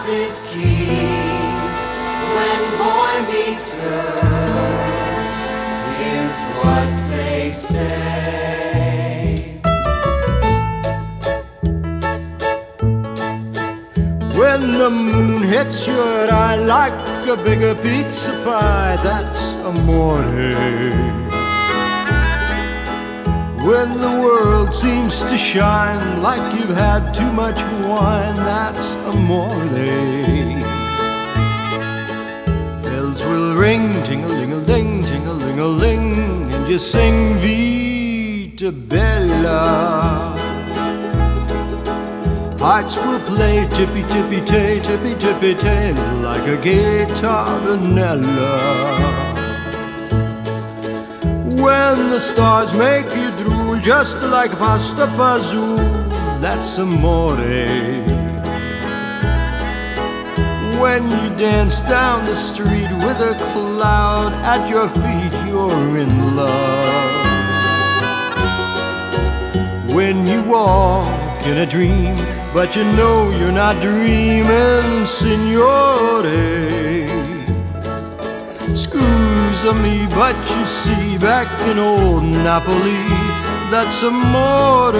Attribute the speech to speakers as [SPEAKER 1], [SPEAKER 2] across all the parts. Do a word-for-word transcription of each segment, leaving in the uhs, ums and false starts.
[SPEAKER 1] is key. When boy meets girl, is what they say.
[SPEAKER 2] When the moon hits your eye like a bigger pizza pie, that's amore. When the world seems to shine like you've had too much wine, that's amore. Bells will ring, ting-a-ling-a-ling, ting-a-ling-a-ling, and you sing Vita Bella. Hearts will play tippy-tippy-tay, tippy-tippy-tay, like a gay tardanella. When the stars make you drool, just like pasta fazool, that's amore. When you dance down the street with a cloud at your feet, you're in love. When you walk in a dream, but you know you're not dreaming, signore. Scusa me, but you see, back in old Napoli, that's amore.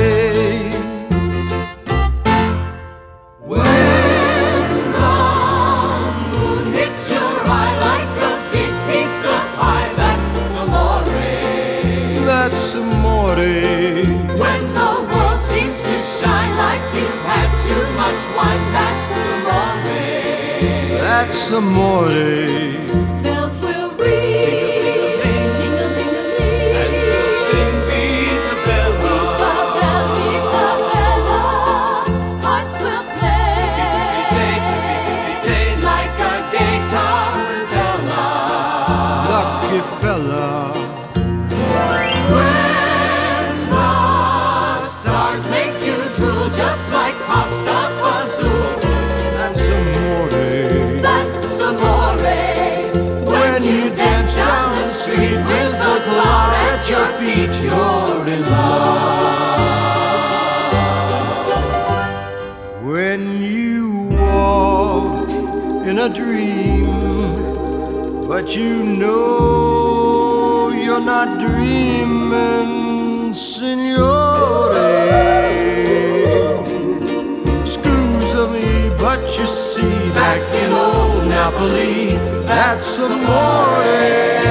[SPEAKER 1] When the moon hits your eye like a big pizza pie, that's amore.
[SPEAKER 2] That's amore.
[SPEAKER 1] When the world seems to shine like you've had too much wine, that's amore.
[SPEAKER 2] That's amore.
[SPEAKER 1] Bells will ring, ting-a-ling-a-ling,
[SPEAKER 2] And we'll sing Vita Bella.
[SPEAKER 1] Vita Bella, Vita Bella. Hearts will play like a gay tarantella.
[SPEAKER 2] Lucky fella.
[SPEAKER 1] When the stars make you drool, just like pasta fazool,
[SPEAKER 2] That's amore.
[SPEAKER 1] that's amore.
[SPEAKER 2] When you dance down the street with the cloud at your feet, you're in love. When you walk in a dream, but you know you're not dreaming, signore. Scusa me, but you see, back in old Napoli, that's amore.